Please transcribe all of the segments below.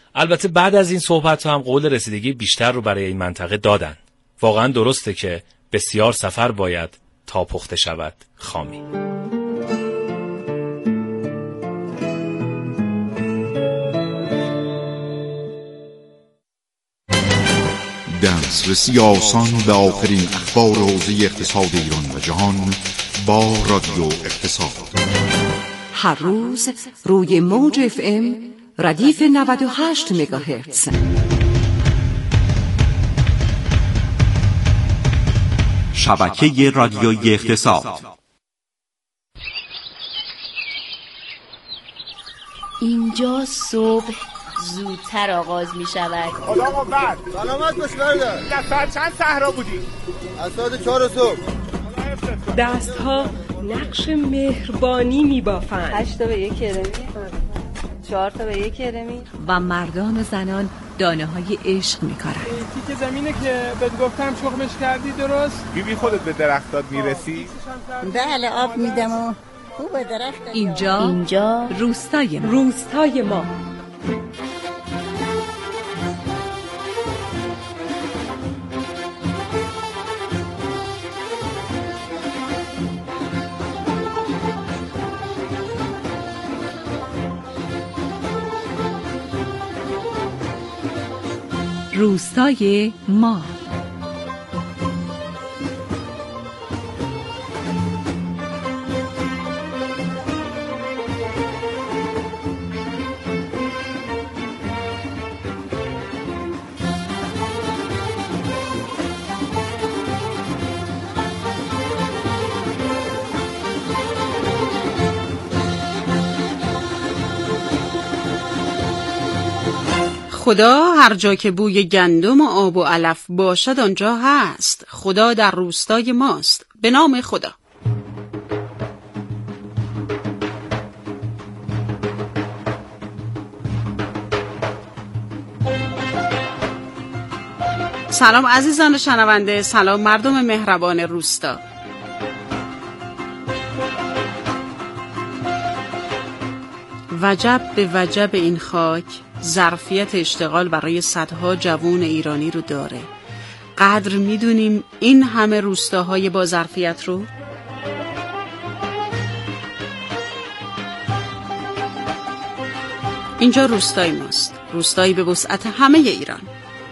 البته بعد از این صحبت هم قول رسیدگی بیشتر رو برای این منطقه دادن. واقعا درسته که بسیار سفر باید تا پخته شود خامی. دسترسی آسان به آخرین اخبار حوزه اقتصاد ایران و جهان با رادیو اقتصاد. هر روز روی موج FM ردیف 98 مگاهرتز. شبکه رادیویی اقتصاد. اینجا صبح زودتر آغاز می شود. خدا قوت. سلامت باش برادر. در ساعت چند صحرا بودی؟ از ساعت 4 صبح. دستها نقش مهربانی می بافند. 8 تا به یک کرمی، 4 تا به یک کرمی. و مردان و زنان دانه های عشق می کارند. تیک زمینه که بهت گفتم شغلش کردی درست؟ بیبی خودت به درختات میرسی؟ بله آب میدم و خوب درخت. اینجا روستای ما. روستای ما. خدا هر جا که بوی گندم و آب و علف باشد آنجا هست. خدا در روستای ماست. به نام خدا. سلام عزیزان شنونده، سلام مردم مهربان روستا. وجب به وجب این خاک ظرفیت اشتغال برای صدها جوان ایرانی رو داره. قدر میدونیم این همه روستاهای با ظرفیت رو؟ اینجا روستای ماست، روستایی به وسعت همه ایران.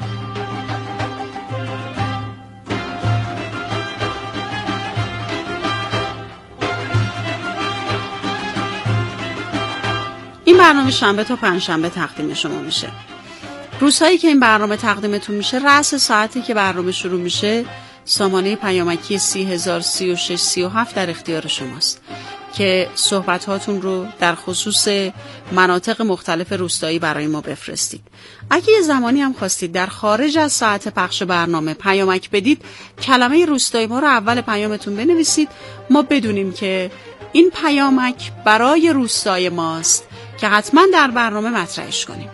این برنامه شنبه تا پنجشنبه تقدیم شما میشه. روزهایی که این برنامه تقدیمتون میشه، رأس ساعتی که برنامه شروع میشه، سامانه پیامکی 30,036,37 در اختیار شماست که صحبتاتون رو در خصوص مناطق مختلف روستایی برای ما بفرستید. اگه یه زمانی هم خواستید در خارج از ساعت پخش برنامه پیامک بدید، کلمه روستایی ما رو اول پیامتون بنویسید، ما بدونیم که این پیامک برای روستای ماست که حتما در برنامه مطرحش کنیم.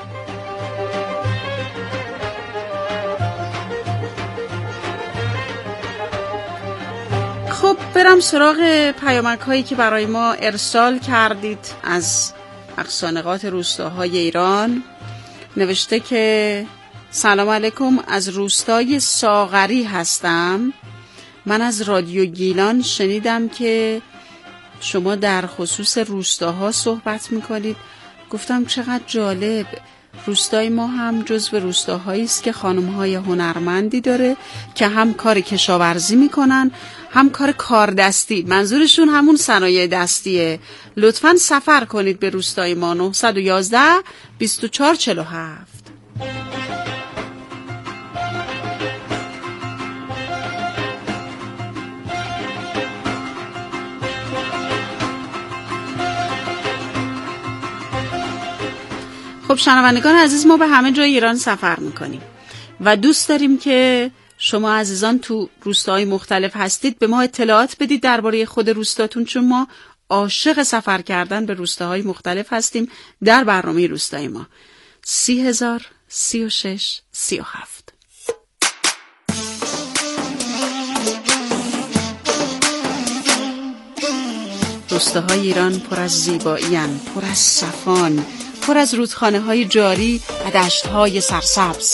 خب برم سراغ پیامک هایی که برای ما ارسال کردید از اقصانقاط روستاهای ایران. نوشته که سلام علیکم، از روستای ساغری هستم. من از رادیو گیلان شنیدم که شما در خصوص روستاها صحبت میکنید. گفتم چقدر جالب، روستای ما هم جزو روستاهایی است که خانم‌های هنرمندی داره که هم کار کشاورزی میکنن هم کار کاردستی. منظورشون همون صنایع دستیه. لطفاً سفر کنید به روستای ما. 911 2447. خب شنوندگان عزیز، ما به همه جای ایران سفر میکنیم و دوست داریم که شما عزیزان تو روستاهای مختلف هستید به ما اطلاعات بدید درباره خود روستاتون، چون ما عاشق سفر کردن به روستاهای مختلف هستیم. در برنامه روستای ما 30,036,37. روستاهای ایران پر از زیبایی‌اند، پر از صفان، پر از رودخانه‌های جاری و دشت‌های سرسبز.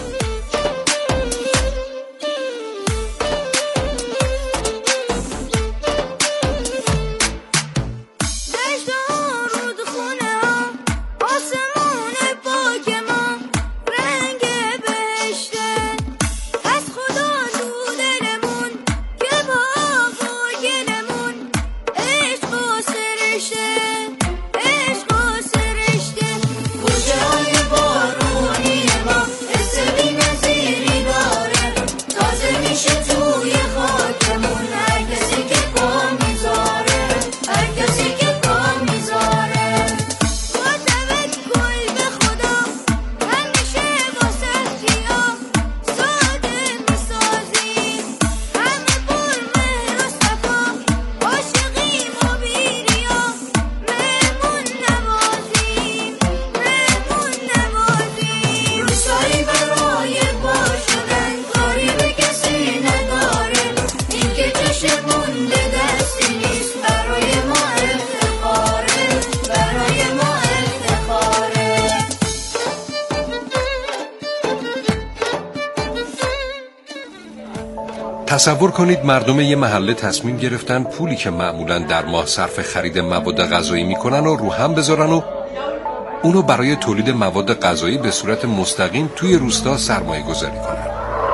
تصور کنید مردم یه محله تصمیم گرفتن پولی که معمولاً در ماه صرف خرید مواد غذایی میکنن رو هم بذارن و اونو برای تولید مواد غذایی به صورت مستقیم توی روستا سرمایه گذاری کنن.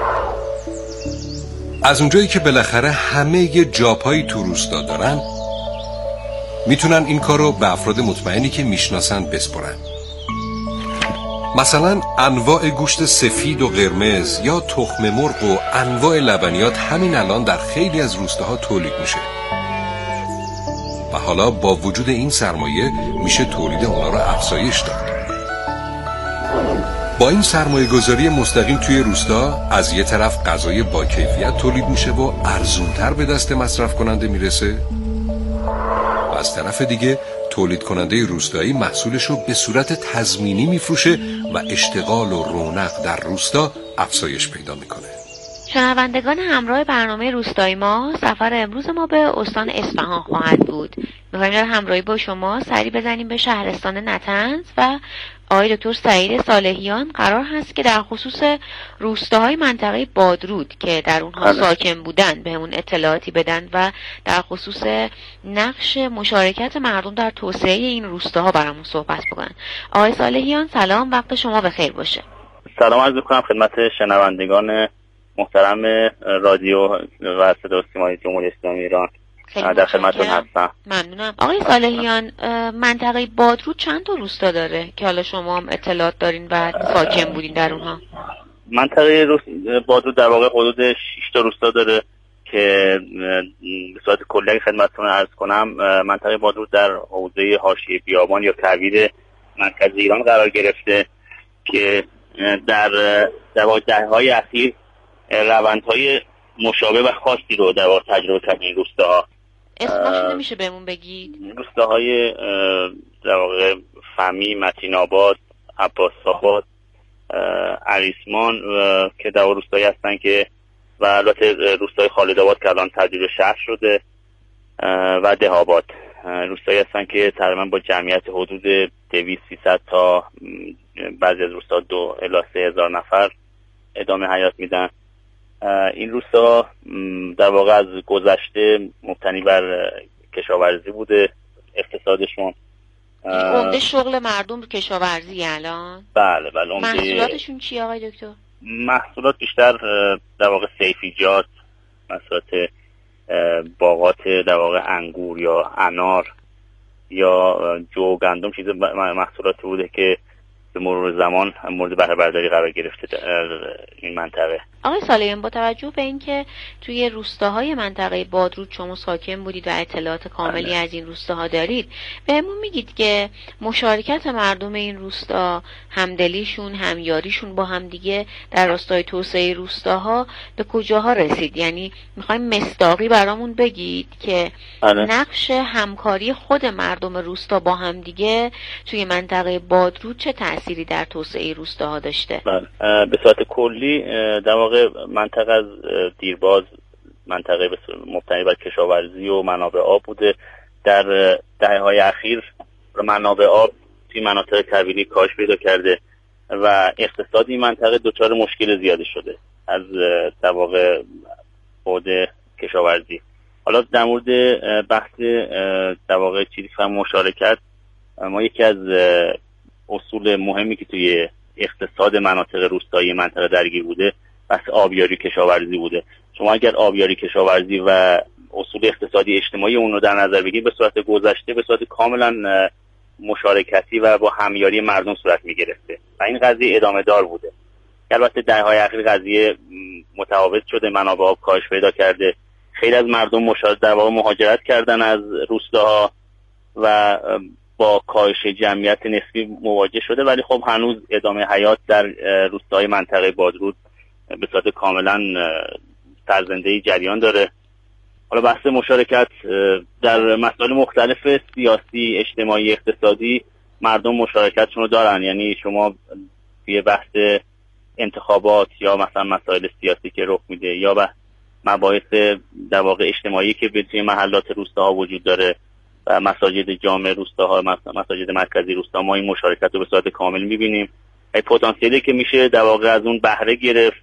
از اونجایی که بالاخره همه یه جاپایی تو روستا دارن، میتونن این کارو به افراد مطمئنی که میشناسن بسپرن. مثلا انواع گوشت سفید و قرمز یا تخم مرغ و انواع لبنیات همین الان در خیلی از روستاها تولید میشه و حالا با وجود این سرمایه میشه تولید اونا رو افزایش داد. با این سرمایه گذاری مستقیم توی روستا از یه طرف غذای با کیفیت تولید میشه و ارزونتر به دست مصرف کننده میرسه و از طرف دیگه تولید کننده روستایی محصولش رو به صورت تضمینی میفروشه و اشتغال و رونق در روستا افزایش پیدا میکنه. شنوندگان همراه برنامه روستایی ما، سفر امروز ما به استان اصفهان خواهد بود. میخوایم در همراهی با شما سری بزنیم به شهرستان نطنز و آقای دکتر سعید صالحیان قرار هست که در خصوص روستاهای منطقه بادرود که در اونها ساکن بودن بهمون اطلاعاتی بدن و در خصوص نقش مشارکت مردم در توسعه این روستاها برامون صحبت بکنن. آقای صالحیان سلام، وقت شما بخیر باشه. سلام عرض می‌کنم خدمت شنوندگان محترم رادیو و صدا و سیمای جمهوری اسلامی ایران. در خدمتتون هستم. ممنونم. آقای صالحیان، منطقه بادرود چند تا روستا داره که حالا شما هم اطلاعات دارین و ساکن بودین در اونها؟ منطقه بادرود در واقع حدود 6 تا روستا داره که به صورت کلی خدمتتون عرض کنم. منطقه بادرود در حوزه حاشیه بیابان یا کویر مرکز ایران قرار گرفته که در دهه‌های اخیر روندهای مشابه و خاصی رو در واقع تجربه کردن این روستاها. اسمشون نمیشه بهمون بگید؟ روستاهای در واقع فمی، متین آباد، عباس آباد، عریسمان که در واقع روستایی هستن که و البته روستای خالد آباد که الان تبدیل به شهر شده و ده آباد روستایی هستن که تقریبا با جمعیت حدود 200-300 تا بعضی از روستا 2 الی 3000 نفر ادامه حیات میدن. این روستا در واقع از گذشته مبتنی بر کشاورزی بوده. اقتصادشون عمده شغل مردم کشاورزی الان؟ بله محصولاتشون چی آقای دکتر؟ محصولات بیشتر در واقع صیفیجات، محصولات باغات در واقع انگور یا انار یا جو گندم، چیز محصولاتی بوده که به مرور زمان مورد بهره برداری قرار گرفته این منطقه. آقای صالحیان، با توجه به اینکه توی روستاهای منطقه بادرود شما ساکن بودید و اطلاعات کاملی از این روستاها دارید، بهمون میگید که مشارکت مردم این روستا، همدلیشون، همیاریشون با هم دیگه در راستای توسعه روستاها به کجاها رسید؟ یعنی میخوایم مصداقی برامون بگید که نقش همکاری خود مردم روستا با هم دیگه توی منطقه بادرود چه تأثیری در توسعه روستاها داشته؟ به صورت کلی در واقع منطقه از دیرباز منطقه مبتنی بر کشاورزی و منابع آب بوده. در دهه‌های اخیر منابع آب توی مناطق کویری کاهش پیدا کرده و اقتصاد این منطقه دچار مشکل زیادی شده از در واقع بعد کشاورزی. حالا در مورد بحث در واقع چیزی که مشارکت، ما یکی از اصول مهمی که توی اقتصاد مناطق روستایی منطقه درگیر بوده بحث آبیاری کشاورزی بوده. شما اگر آبیاری کشاورزی و اصول اقتصادی اجتماعی اون رو در نظر بگیرید، به صورت گذشته به صورت کاملا مشارکتی و با همیاری مردم صورت میگرفته و این قضیه ادامه دار بوده. البته دهه‌های اخیر قضیه متفاوت شده، منابع آب کاهش پیدا کرده، خیلی از مردم در واقع مهاجرت کردن از روستاها و با کاهش جمعیت نسبی مواجه شده، ولی خب هنوز ادامه حیات در روستاهای منطقه بادرود به صورت کاملا سرزنده‌ای جریان داره. حالا بحث مشارکت در مسائل مختلف سیاسی، اجتماعی، اقتصادی مردم مشارکتشون رو دارن. یعنی شما توی بحث انتخابات یا مثلا مسائل سیاسی که رخ میده یا مباحث در واقع اجتماعی که توی محلات روستاها وجود داره و مساجد جامع روستاها، مساجد مرکزی روستا، ما این مشارکت رو به صورت کامل میبینیم. پتانسیلی که میشه در واقع از اون بهره گرفت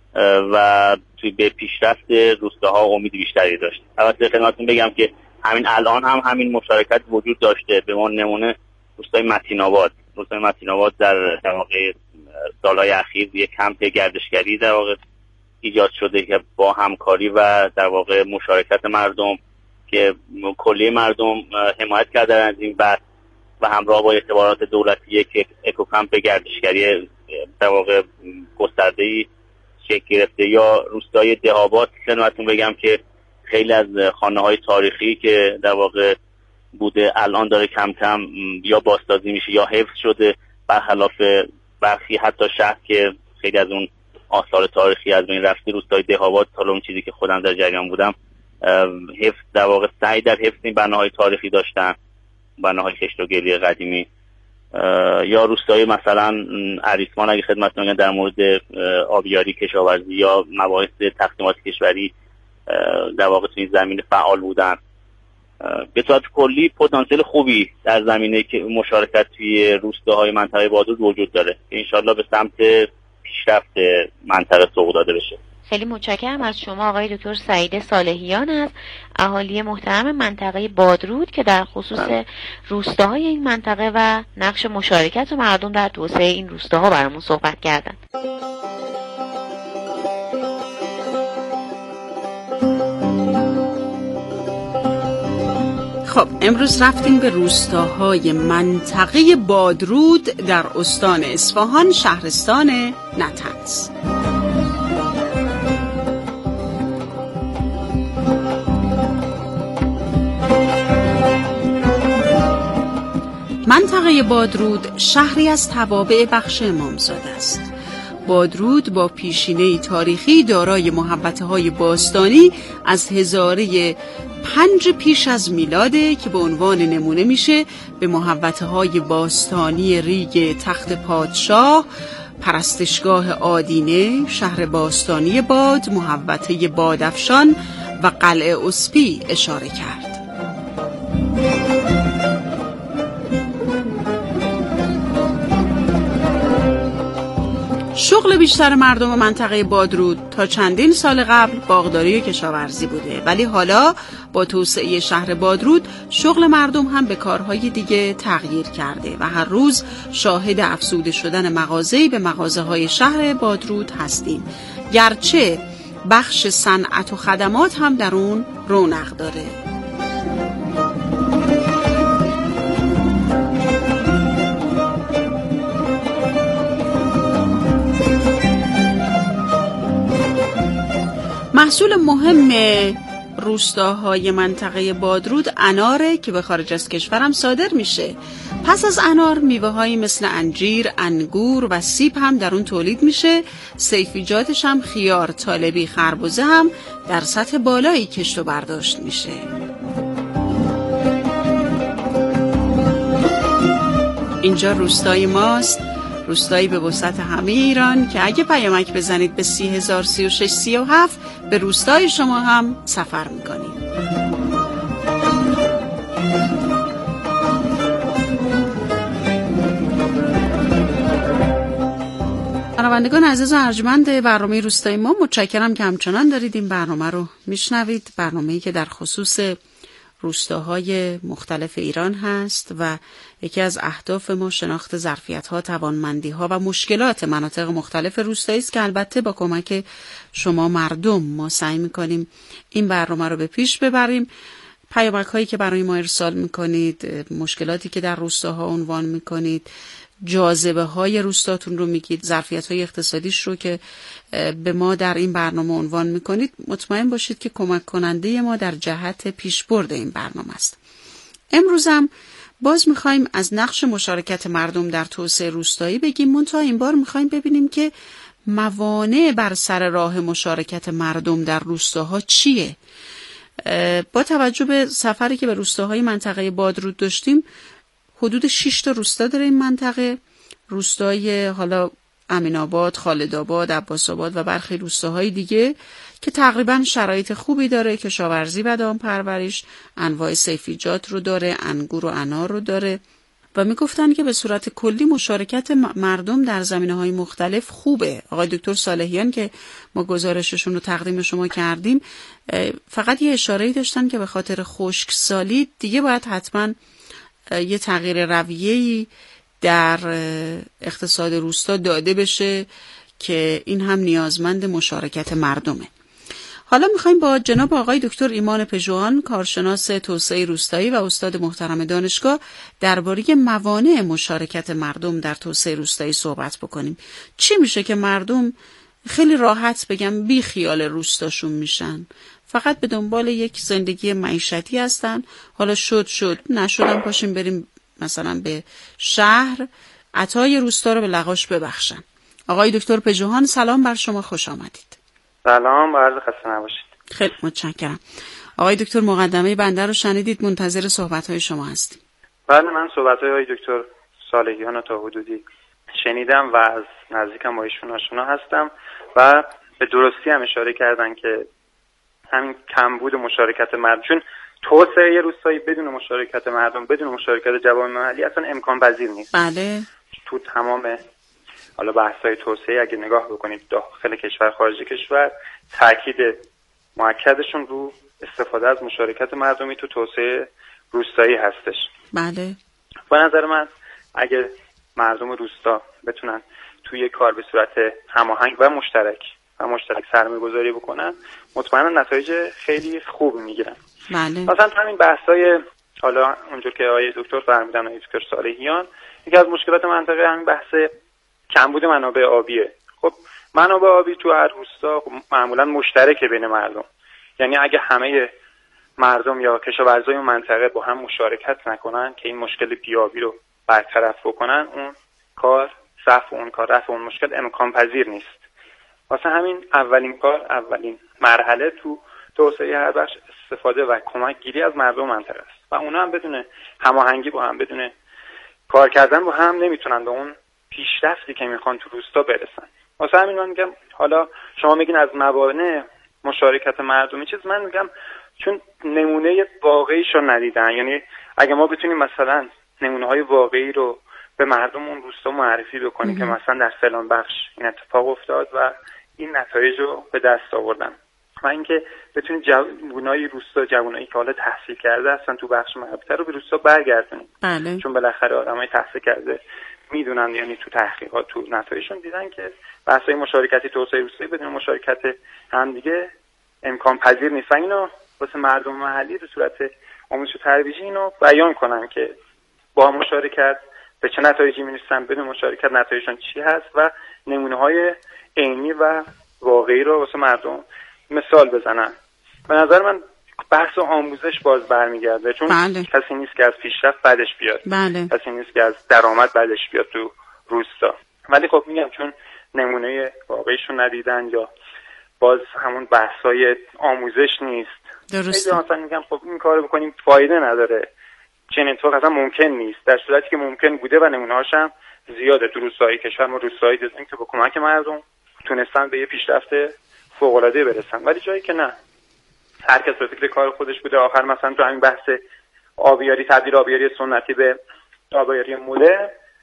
و توی به پیشرفت روستاها امید بیشتری داشت. البته خدمتتون بگم که همین الان هم همین مشارکت وجود داشته. به عنوان نمونه روستای متین آباد در واقع سالهای اخیر یک کمپ گردشگری در واقع ایجاد شده که با همکاری و در واقع مشارکت مردم که کلیه مردم حمایت کردن از این بحث و همراه با اعتبارات دولتی یک اکوکمپ گردشگری در واقع گسترده‌ای شکل گرفته. یا روستای دهاباد خدمتتون بگم که خیلی از خانه‌های تاریخی که در واقع بوده الان داره کم کم یا بازسازی میشه یا حفظ شده، برخلاف برخی حتی شهر که خیلی از اون آثار تاریخی از بین رفته. روستای دهاباد تا اون چیزی که خودم در جریان بودم حفظ در واقع سعی در حفظ این بناهای تاریخی داشتن، بناهای خشت و گلی قدیمی. یا روستای مثلا اریسمان اگه خدمتتون بگم در مورد آبیاری کشاورزی یا مباحث تقسیمات کشوری در واقع تو این زمینه فعال بودن. به صورت کلی پتانسیل خوبی در زمینه که مشارکت توی روستاهای منطقه بادرود وجود داره که انشالله به سمت پیشرفت منطقه سوق داده بشه. خیلی متشکرم از شما آقای دکتر سعید صالحیان از اهالی محترم منطقه بادرود که در خصوص روستاهای این منطقه و نقش مشارکت مردم در توسعه این روستاها برامون صحبت کردند. خب امروز رفتیم به روستاهای منطقه بادرود در استان اصفهان، شهرستان نطنز. منطقه بادرود شهری از توابع بخش امامزاده است. بادرود با پیشینه تاریخی دارای محوطه‌های باستانی از هزاره 5 پیش از میلاده که به عنوان نمونه میشه به محوطه‌های باستانی ریگ تخت پادشاه، پرستشگاه آدینه، شهر باستانی باد، محوطه بادافشان و قلعه اسپی اشاره کرد. شغل بیشتر مردم منطقه بادرود تا چندین سال قبل باغداری و کشاورزی بوده، ولی حالا با توسعه شهر بادرود شغل مردم هم به کارهای دیگه تغییر کرده و هر روز شاهد افزوده شدن مغازه‌ای به مغازه‌های شهر بادرود هستیم، گرچه بخش صنعت و خدمات هم در اون رونق داره. محصول مهم روستاهای منطقه بادرود اناره که به خارج از کشورم صادر میشه. پس از انار میوه‌هایی مثل انجیر، انگور و سیب هم در اون تولید میشه. سیفیجاتش هم خیار، طالبی، خربوزه هم در سطح بالایی کشت و برداشت میشه. اینجا روستای ماست، روستایی به وسعت همه ایران که اگه پیامک بزنید به 30,036 به روستای شما هم سفر میکنید. شنوندگان عزیز و ارجمند برنامه روستایی ما، متشکرم که همچنان دارید این برنامه رو میشنوید. برنامه‌ای که در خصوص روستاهای مختلف ایران هست و یکی از اهداف ما شناخت ظرفیت‌ها، توانمندی‌ها و مشکلات مناطق مختلف روستایی است که البته با کمک شما مردم ما سعی می‌کنیم این برنامه رو به پیش ببریم. پیامک‌هایی که برای ما ارسال می‌کنید، مشکلاتی که در روستاها عنوان می‌کنید، جاذبه‌های روستاتون رو میگید، ظرفیت‌های اقتصادیش رو که به ما در این برنامه عنوان میکنید، مطمئن باشید که کمک کننده ما در جهت پیشبرد این برنامه است. امروز هم باز میخوایم از نقش مشارکت مردم در توسعه روستایی بگیم، منتها این بار میخوایم ببینیم که موانع بر سر راه مشارکت مردم در روستاها چیه. با توجه به سفری که به روستاهای منطقه بادرود داشتیم، حدود 6 تا روستا داره این منطقه، روستای حالا امین‌آباد، خالدآباد، عباس‌آباد و برخی روستاهای دیگه که تقریبا شرایط خوبی داره، کشاورزی و دامپروریش، انواع سیفیجات رو داره، انگور و انار رو داره و میگفتن که به صورت کلی مشارکت مردم در زمینه‌های مختلف خوبه. آقای دکتر صالحیان که ما گزارششون رو تقدیم شما کردیم، فقط یه اشاره‌ای داشتن که به خاطر خشکسالی دیگه باید حتما یه تغییر رویه‌ای در اقتصاد روستا داده بشه که این هم نیازمند مشارکت مردمه. حالا میخوایم با جناب آقای دکتر ایمان پژوهان، کارشناس توسعه روستایی و استاد محترم دانشگاه، درباره موانع مشارکت مردم در توسعه روستایی صحبت بکنیم. چی میشه که مردم خیلی راحت بگم بی خیال روستاشون میشن، فقط به دنبال یک زندگی معیشتی هستن، حالا شد نشدم پاشیم بریم مثلا به شهر، عطای روستا رو به لغاش ببخشن. آقای دکتر پژوهان، سلام بر شما، خوش آمدید. سلام، عرض خسته نباشید. خیلی متشکرم. آقای دکتر، مقدمه بنده رو شنیدید، منتظر صحبت‌های شما هستیم. بله، من صحبت‌های آقای دکتر صالحیان رو تا حدودی شنیدم و از نزدیکم با ایشون آشنا هستم و به درستی هم اشاره کردن که همین کمبود مشارکت مردم، چون توسعه روستایی بدون مشارکت مردم، بدون مشارکت جوامع محلی اصلا امکان پذیر نیست. بله. تو تمام حالا بحث‌های توسعه اگه نگاه بکنید داخل کشور، خارج کشور، تاکید مؤکدشون رو استفاده از مشارکت مردمی تو توسعه روستایی هستش. بله. به نظر من اگه مردم روستا بتونن توی کار به صورت هماهنگ و مشترک سرمایه‌گذاری بکنن، مطمئنا نتایج خیلی خوب میگیرن. بله. مثلا همین بحث‌های حالا اونجور که آقای دکتر فرمودن، آقای دکتر صالحیان، یکی از مشکلات منطقه همین بحث کمبود منابع آبیه. خب منابع آبی تو هر روستا معمولا مشترکه بین مردم، یعنی اگه همه مردم یا کشاورزای اون منطقه با هم مشارکت نکنن که این مشکل بیابی رو برطرف بکنن، اون کار رفع اون مشکل امکان پذیر نیست. واسه همین اولین مرحله تو توسعه هر بخش استفاده و کمک گیری از مردم منطقه است و اونا هم بدون هماهنگی با هم، بدون کار کردن با هم، نمیتونن به اون پیشرفتی که میخوان تو روستا برسن. واسه همین من میگم، حالا شما میگین از موانع مشارکت مردمی چیز، من میگم چون نمونه واقعیشو ندیدن. یعنی اگه ما بتونیم مثلا نمونه‌های واقعی رو به مردم اون روستا معرفی بکنیم که مثلا در فلان بخش این اتفاق افتاد و این نتایج رو به دست آوردن، و اینکه بتونید جوانای روستا، جوانایی که حالا تحصیل کرده هستن تو بخش مربوطه رو به روستا برگردونید. بله. چون بالاخره آدمای تحصیل کرده میدونن، یعنی تو تحقیقات تو نتایجشون دیدن که بحث‌های مشارکتی توسعه روستایی بدون مشارکت هم دیگه امکان پذیر نیست. اینو واسه مردم محلی به صورت آموزش و ترویجی اینو بیان کنن که با مشارکت به چه نتایجی میرسن، بدون مشارکت نتایجشون چی هست و نمونه‌های عینی و واقعی رو واسه مردم مثال بزنن. به نظر من بحث آموزش باز برمیگرده، چون کسی نیست که از پیشرفت بعدش بیاد. بله. کسی نیست که از درآمد بعدش بیاد تو روستا. ولی خب میگم چون نمونه واقعیشون ندیدن یا باز همون بحث‌های آموزش نیست، درسته. مثلا میگم خب این کارو بکنیم فایده نداره، چنین اتفاق اصلا ممکن نیست، در صورتی که ممکن بوده و نمونه‌هاش هم زیاده. تو روستای کشور ما روستایی دیدیم که با کمک مردم تونستن به یه پیشرفت فوق‌العاده برسن، ولی جایی که نه، هر کس به فکر کار خودش بوده، آخر مثلا تو همین بحث آبیاری، تبدیل آبیاری سنتی به آبیاری مدرن،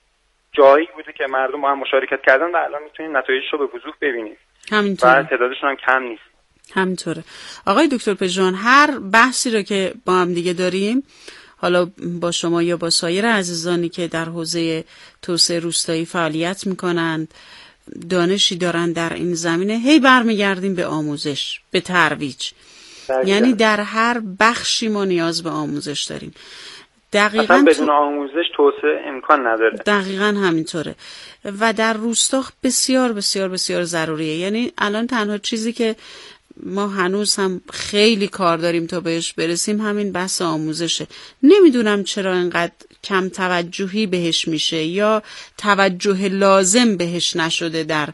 جایی بوده که مردم با هم مشارکت کردن و الان میتونیم نتایجش رو به وضوح ببینیم. همینطوره. و تعدادشون هم کم نیست. همینطوره. آقای دکتر پژمان، هر بحثی رو که با هم دیگه داریم، حالا با شما یا با سایر عزیزانی که در حوزه توسعه روستایی فعالیت میکنند، دانشی دارن در این زمینه، هی برمیگردیم به آموزش، به ترویج. یعنی در هر بخشی ما نیاز به آموزش داریم. دقیقاً بدون آموزش توسعه امکان نداره. دقیقاً همینطوره و در روستا بسیار بسیار بسیار ضروریه. یعنی الان تنها چیزی که ما هنوز هم خیلی کار داریم تا بهش برسیم همین بحث آموزشه. نمیدونم چرا اینقدر کم توجهی بهش میشه یا توجه لازم بهش نشده در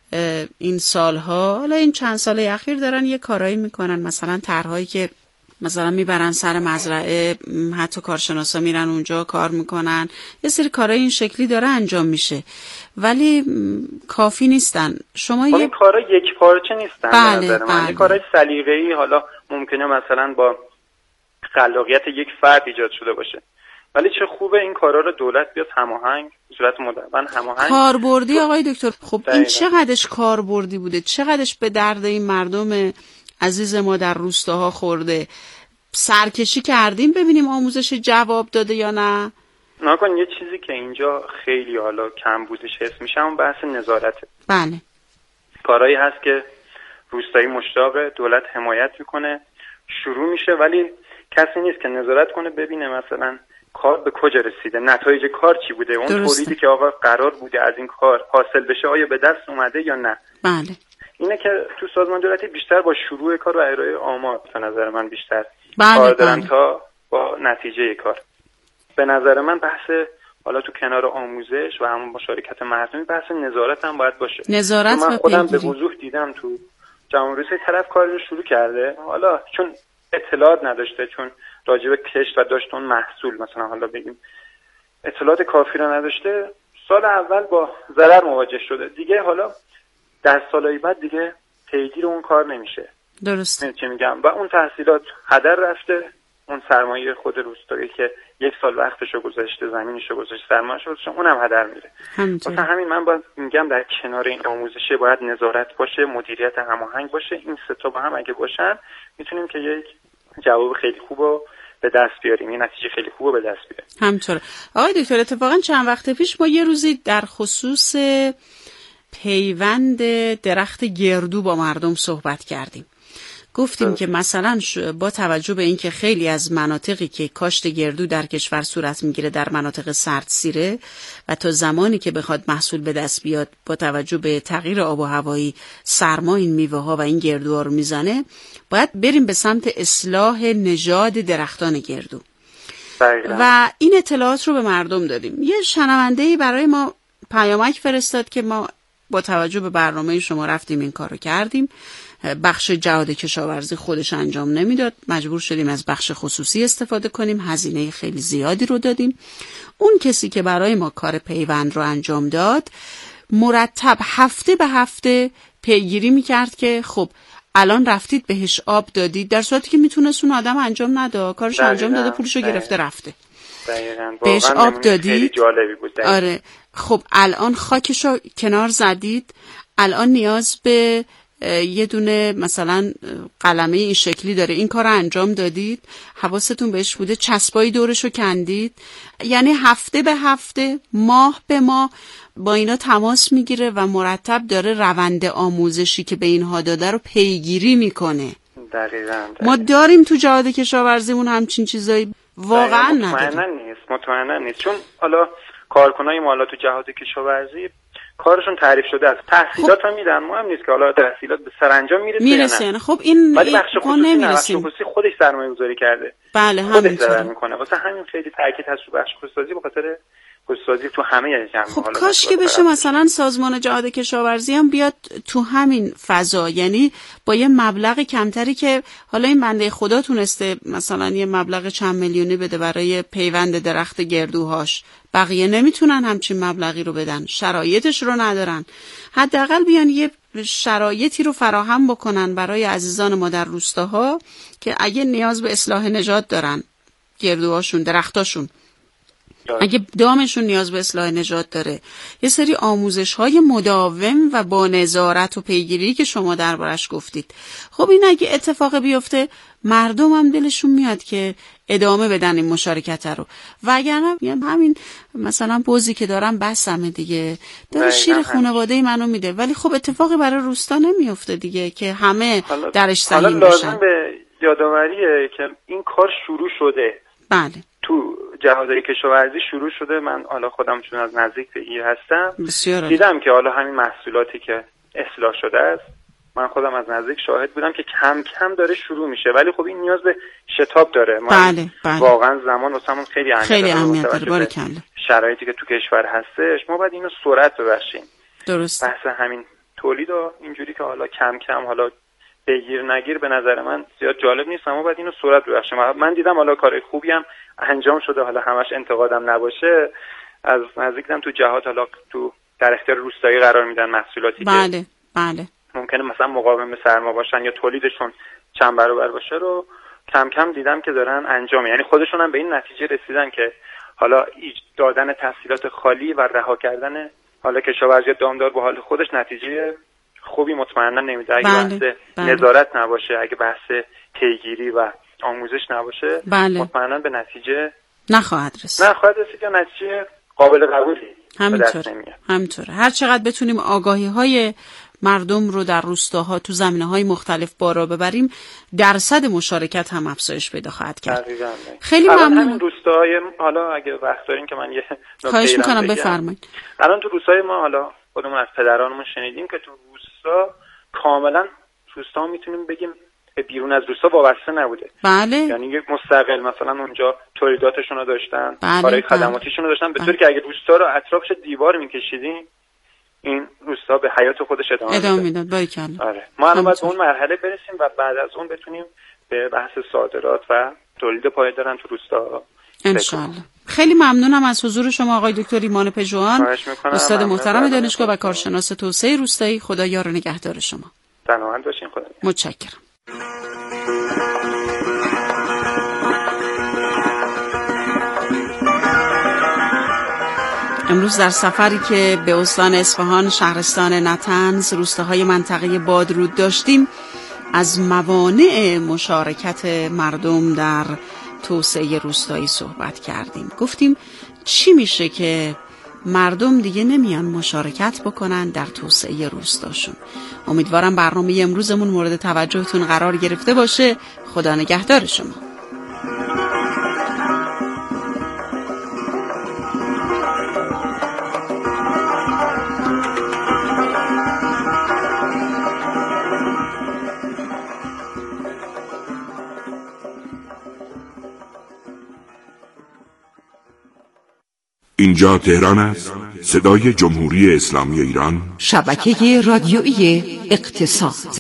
این سالها. حالا این چند سال اخیر دارن یه کارایی میکنن، مثلا طرحهایی که مثلا میبرن سر مزرعه، حتی کارشناسا میرن اونجا کار میکنن، یه سری کارای این شکلی داره انجام میشه ولی کافی نیستن. شما این کارا یک پارچه نیستن. بله. این کارای سلیقه‌ای حالا ممکنه مثلا با خلاقیت یک فرد ایجاد شده باشه، ولی چه خوبه این کارا رو دولت بیاد هماهنگ، صورت مدون هماهنگ کاربردی. آقای دکتر خب این چقدرش کاربردی بوده، چقدرش به درد این مردم عزیز ما در روستاها خورده؟ سرکشی کردیم ببینیم آموزش جواب داده یا نه؟ نکن یه چیزی که اینجا خیلی حالا کم بودش حس میشه اون بحث نظارته. بله. کارهایی هست که روستایی مشتاق دولت حمایت میکنه، شروع میشه ولی کسی نیست که نظارت کنه ببینه مثلا کار به کجا رسیده، نتایج کار چی بوده، اون تولیدی که آقا قرار بوده از این کار حاصل بشه آیا به دست اومده یا نه. بله. اینه که تو سازمان دولتی بیشتر با شروع کار و ارائه آمار به نظر من بیشتر کار دارن تا با نتیجه کار. به نظر من بحث حالا تو کنار آموزش و همون مشارکت مردمی بحث نظارت هم باید باشه. نظارت من خودم به وضوح دیدم تو جمهوری طرف کارش شروع کرده، حالا چون اطلاعات نداشته، چون راجع به کشت و داشت اون محصول مثلا حالا بگیم اطلاعات کافی رو نداشته، سال اول با ضرر مواجه شده دیگه. حالا در سالهای بعد دیگه پیگیر اون کار نمیشه. درست. چه میگم؟ و اون تحصیلات هدر رفته، اون سرمایه خود روستایی که یک سال وقتشو گذاشته، زمینشو گذاشته، سرمایه‌شو گذاشته، اونم هدر میره. مثلا همین من باید میگم در کنار این آموزشه باید نظارت باشه، مدیریت هماهنگ باشه. این سه تا با هم اگه باشن میتونیم که یک جواب خیلی خوبو به دست بیاریم، یه نتیجه خیلی خوبو به دست بیاریم. همینطوره. آقای دکتر اتفاقا چند وقت پیش ما یه روزی در خصوص پیوند درخت گردو با مردم صحبت کردیم. گفتیم که مثلا با توجه به اینکه خیلی از مناطقی که کاشت گردو در کشور صورت میگیره در مناطق سردسیره و تا زمانی که بخواد محصول به دست بیاد با توجه به تغییر آب و هوایی سرما این میوه ها و این گردوها رو میزنه، باید بریم به سمت اصلاح نژاد درختان گردو. و این اطلاعات رو به مردم دادیم. یه شنونده‌ای برای ما پیامک فرستاد که ما با توجه به برنامه شما رفتیم این کارو کردیم. بخش جهاد کشاورزی خودش انجام نمیداد، مجبور شدیم از بخش خصوصی استفاده کنیم، هزینه خیلی زیادی رو دادیم. اون کسی که برای ما کار پیوند رو انجام داد مرتب هفته به هفته پیگیری میکرد که خب الان رفتید بهش آب دادید، در صورتی که میتونست اون آدم انجام نده، کارش انجام داده، پولشو گرفته رفته. بهش آب دادید. آره خب الان خاکشو کنار زدید، الان نیاز به یه دونه مثلا قلمه این شکلی داره، این کار رو انجام دادید، حواستون بهش بوده، چسبایی دورشو کندید. یعنی هفته به هفته، ماه به ماه با اینا تماس میگیره و مرتب داره روند آموزشی که به اینها داده رو پیگیری میکنه. دقیقاً. ما داریم تو جهاد کشاورزیمون همچین چیزایی واقعا نداریم. مطمئنا نیست چون حالا کارکنای ما تو جهاد کشاورزی کارشون تعریف شده است، تحصیلات هم میدن، مهم نیست که حالا تحصیلات به سرانجام میرسه یا نه. خب این ولی بخش خصوصی خودش سرمایه گذاری کرده. بله همینطوره میکنه. واسه همین خیلی تاکید هست رو بخش خصوصی به خاطر خصوصی تو همه جمع. خب کاش که بشه مثلا سازمان جهاد کشاورزی هم بیاد تو همین فضا، یعنی با یه مبلغ کمتری که حالا این بنده خدا تونسته مثلا یه مبلغ چند میلیونی بده برای پیوند درخت گردوهاش، بقیه نمیتونن همچین مبلغی رو بدن، شرایطش رو ندارن. حداقل بیان یه شرایطی رو فراهم بکنن برای عزیزان ما در روستاها که اگه نیاز به اصلاح نژاد دارن گردوهاشون، درختاشون، اگه دامشون نیاز به اصلاح نژاد داره، یه سری آموزش‌های مداوم و با نظارت و پیگیری که شما دربارش گفتید. خب این اگه اتفاق بیفته مردم هم دلشون میاد که ادامه بدن این مشارکت رو، وگرنه همین مثلا بوزی که دارم بسمه دیگه، داره شیر خانواده منو میده، ولی خب اتفاقی برای روستا نمیفته دیگه که همه درش سهیم باشن. لازم به یادآوریه که این کار شروع شده. بله. تو جهادهای کشاورزی شروع شده. من حالا خودم چون از نزدیک پیگیر هستم بسیار دیدم که حالا همین محصولاتی که اصلاح شده است، من خودم از نزدیک شاهد بودم که کم کم داره شروع میشه، ولی خب این نیاز به شتاب داره. بله. واقعا زمان واسمون خیلی اهمیت داره. باریکلا. شرایطی که تو کشور هستش ما باید اینو سرعت ببخشیم. درست. بحث همین تولید و اینجوری که حالا کم کم حالا بگیر نگیر به نظر من زیاد جالب نیست، اما باید اینو سرعت ببخشیم. من دیدم حالا کار خوبی هم انجام شده، حالا همش انتقادم نباشه. از نزدیک دیدم تو جهات حالا تو در اختیار روستایی قرار میدن محصولاتی بله. که بله. ممکنه مثلا مقاوم به سرما باشن یا تولیدشون چند برابر باشه رو کم کم دیدم که دارن انجام، یعنی خودشون هم به این نتیجه رسیدن که حالا دادن تسهیلات خالی و رها کردن حالا کشاورزی دامدار به حال خودش نتیجه خوبی مطمئنا نمیده. اگه بحث نظارت نباشه، اگه بحث پیگیری و آموزش نباشه، مطمئنا به نتیجه نخواهد رسید یا نتیجه قابل قبولی همینطوره. هر چقدر بتونیم آگاهی‌های مردم رو در روستاها تو زمینه‌های مختلف بالا ببریم، درصد مشارکت هم افزایش پیدا خواهد کرد. خیلی ممنونم. روستاهای حالا اگه وقت دارین که من یه خواهش می‌کنم بفرمایید. الان تو روستاهای ما حالا خودمون از پدرانمون شنیدیم که تو روستا کاملا روستا میتونیم بگیم بیرون از روستا وابسته نبوده. بله. یعنی یک مستقل مثلا اونجا تولیداتشون رو داشتن، کارهای خدماتیشون رو داشتن، به طوری که اگه روستا رو اطرافش دیوار میکشیدیم این روستا به حیات خودش ادامه میداد. باریکلا. آره. ما الان باید به اون مرحله برسیم و بعد از اون بتونیم به بحث صادرات و تولید پایدار تو روستا انشالله. خیلی ممنونم از حضور شما آقای دکتر ایمان پژوهان، استاد محترم دانشگاه و کارشناس توسعه روستایی. خدا یار و نگهدار شما. سلامت باشین. خدا متشکرم. امروز در سفری که به استان اصفهان، شهرستان نطنز، روستاهای منطقه بادرود داشتیم، از موانع مشارکت مردم در توسعه روستایی صحبت کردیم. گفتیم چی میشه که مردم دیگه نمیان مشارکت بکنن در توسعه روستاشون. امیدوارم برنامه امروزمون مورد توجهتون قرار گرفته باشه. خدا نگهدار شما. اینجا تهران است، صدای جمهوری اسلامی ایران، شبکه رادیویی اقتصاد.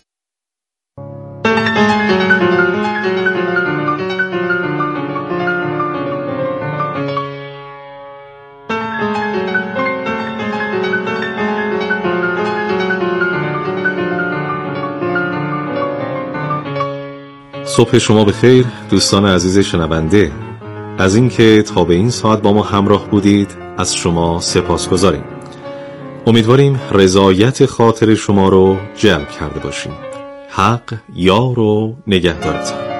صبح شما بخیر دوستان عزیز شنونده. از اینکه تا به این ساعت با ما همراه بودید از شما سپاسگزاریم. امیدواریم رضایت خاطر شما رو جلب کرده باشیم. حق یار و نگهدارتان.